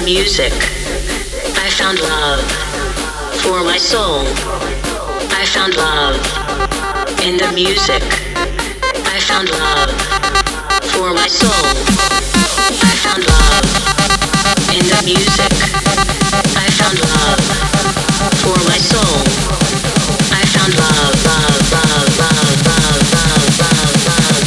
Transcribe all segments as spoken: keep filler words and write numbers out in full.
music, I found love for my soul. I found love in the music. I found love for my soul. I found love in the music. I found love for my soul. I found love, love, love, love, love, love, love, love,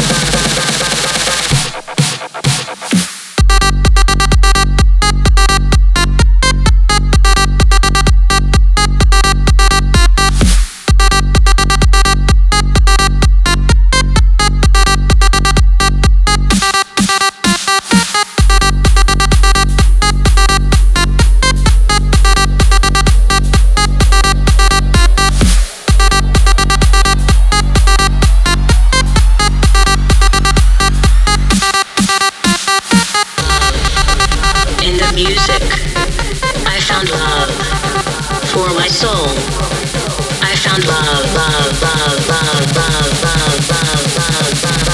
music. I found love for my soul. I found love, love, love, love, love, love, love, love, love.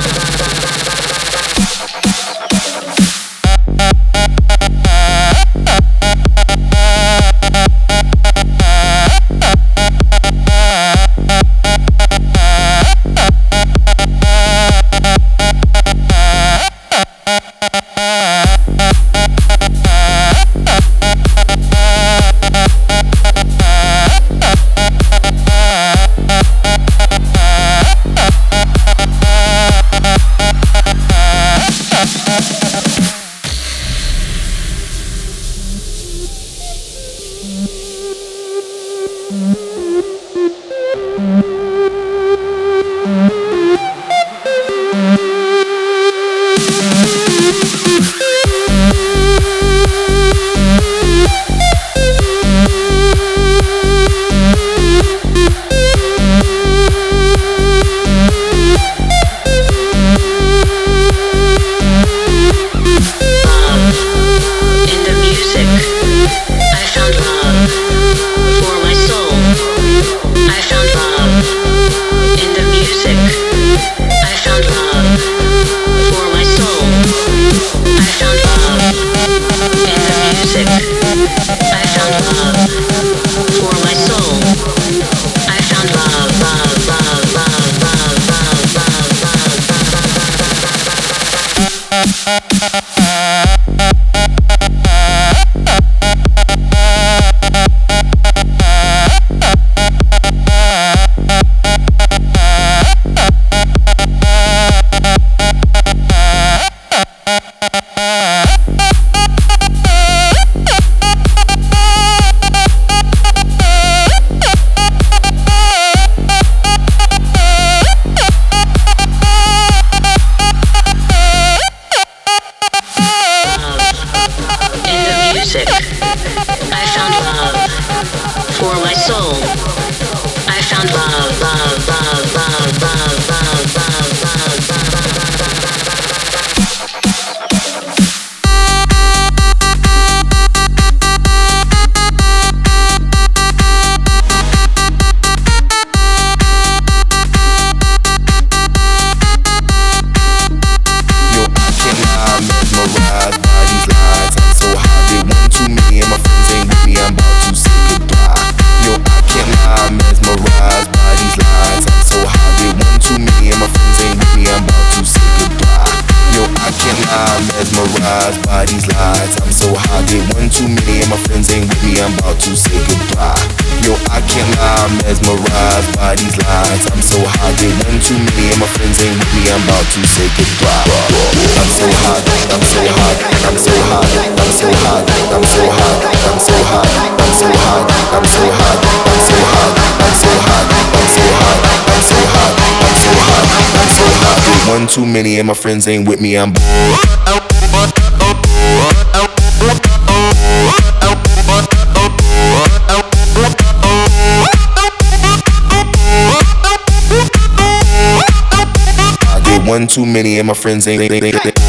Mesmerized by these lies. I'm so high, did one too many and my friends ain't with me. I'm about to say goodbye. Yo, I can't lie, I'm mesmerized by these lies. I'm so high, did one too many and my friends ain't with me. I'm about to say goodbye. I'm so high, I'm so high, I'm so high, I'm so high, I'm so high, I'm so high, I'm so high, I'm so high, I'm so high, I'm so high, I'm so high, I'm so high, I'm so high, I'm so high. Did one too many and my friends ain't with me. I'm one too many and my friends ain't, ain't, ain't, ain't.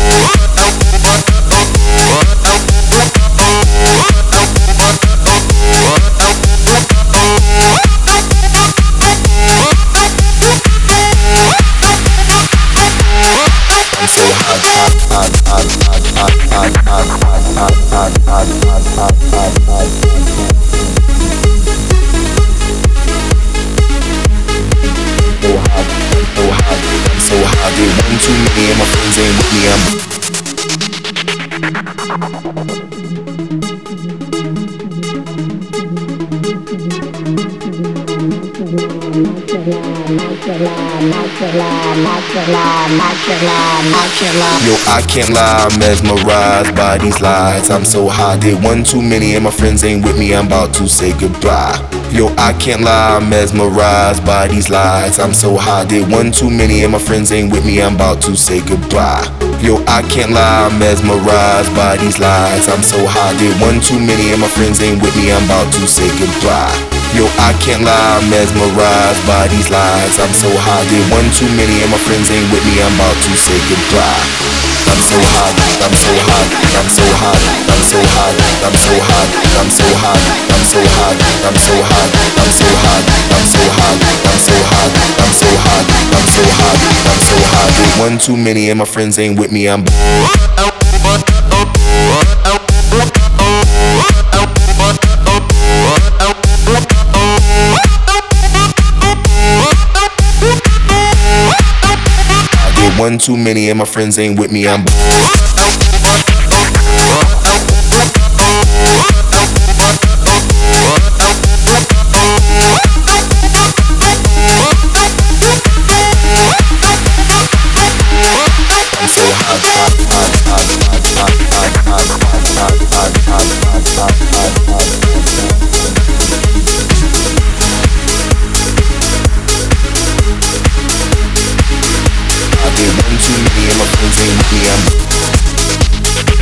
I'm so hot, hot, hot, hot, hot. Yo, I can't lie, I'm mesmerized by these lights. I'm so high, did one too many and my friends ain't with me, I'm about to say goodbye. Yo, I can't lie, I'm mesmerized by these lights. I'm so high, did one too many and my friends ain't with me, I'm about to say goodbye. Yo, I can't lie, I'm mesmerized by these lights. I'm so high, did one too many and my friends ain't with me, I'm about to say goodbye. Yo, I can't lie, I'm mesmerized by these lights. I'm so high, did one too many and my friends ain't with me, I'm about to say goodbye. I'm so high, I'm so high, I'm so high, I'm so high, I'm so high, I'm so high, I'm so high, I'm so high, I'm so high, I'm so high, I'm so high, I'm so high, I'm so high, I'm so high, did one too many and my friends ain't with me, I'm one too many and my friends ain't with me, I'm one too many and my friends ain't with me, I'm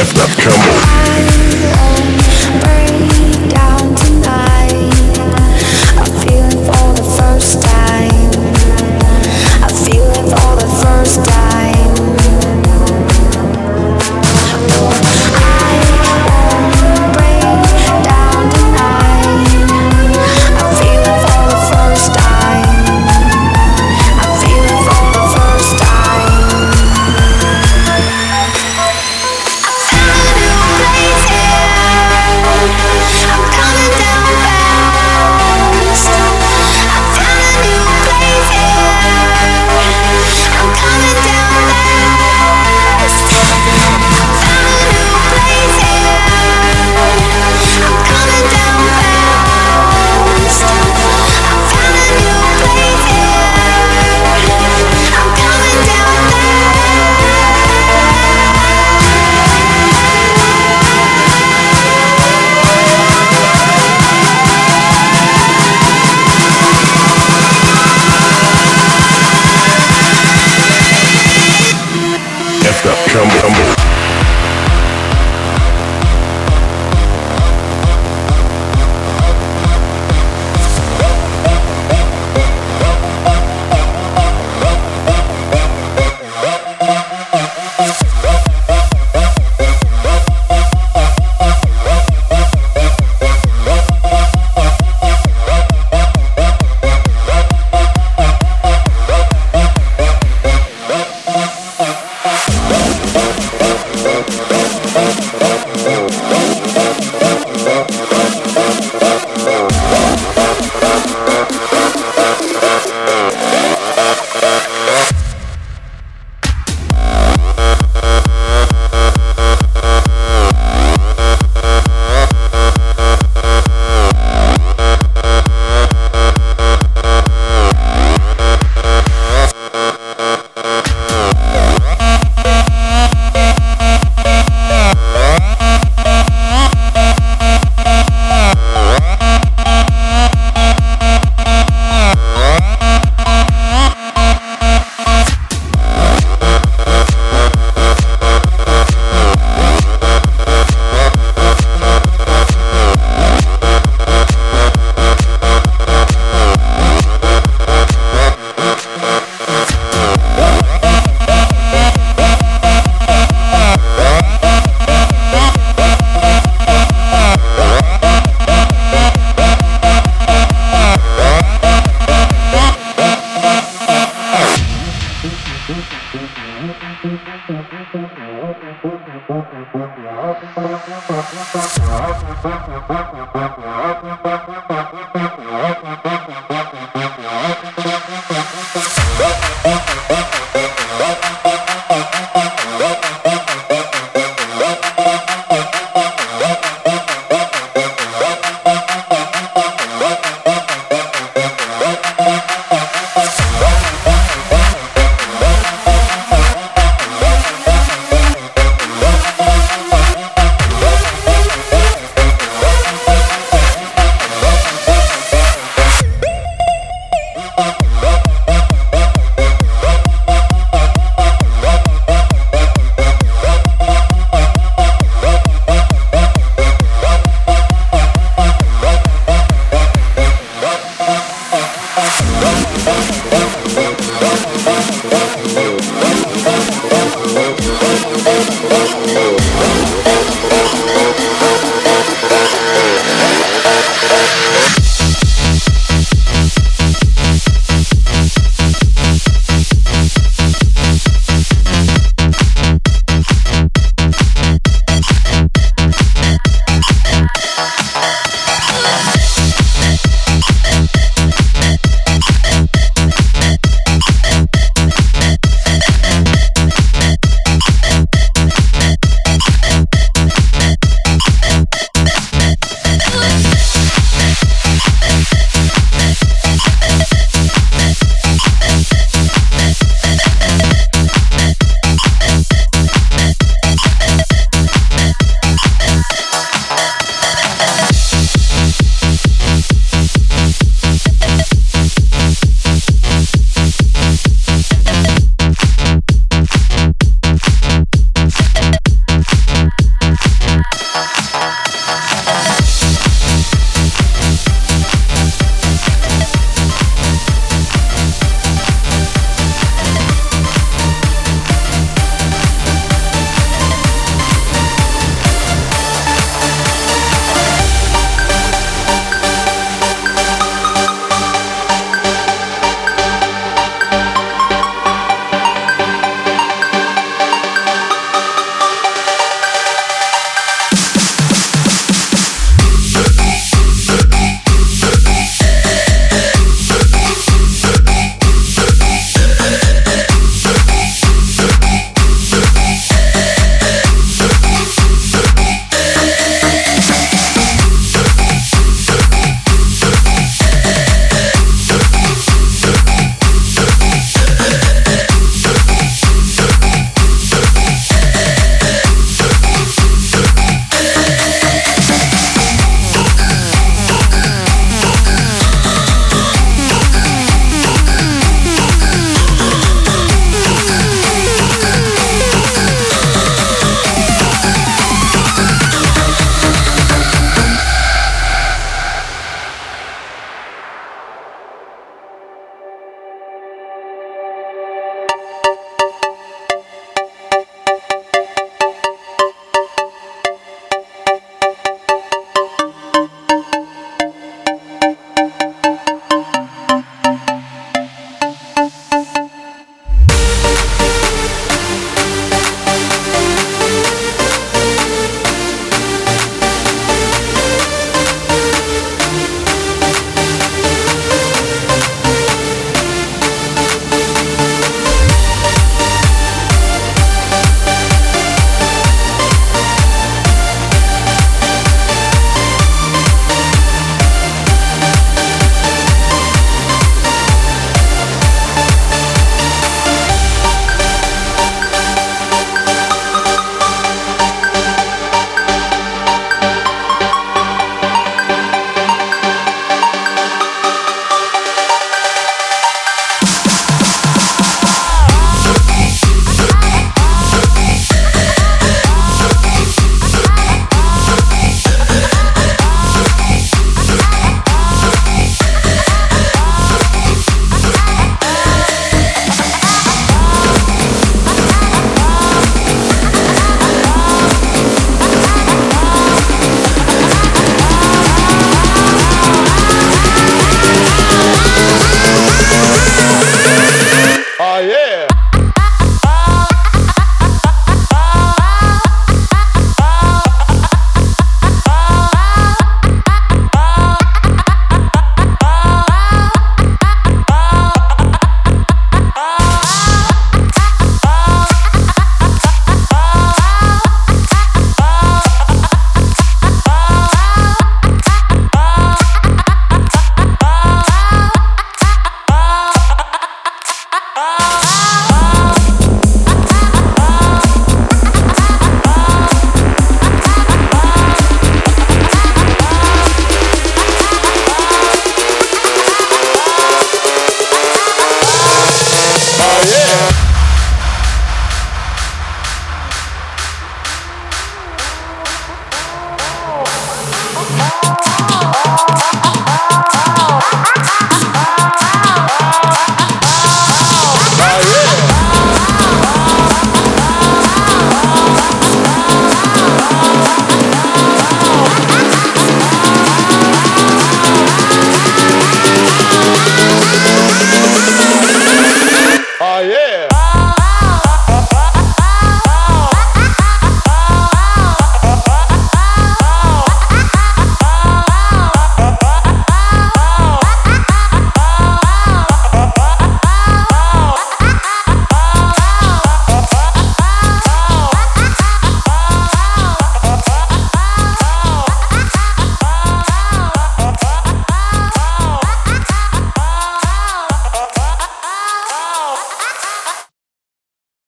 Thank you.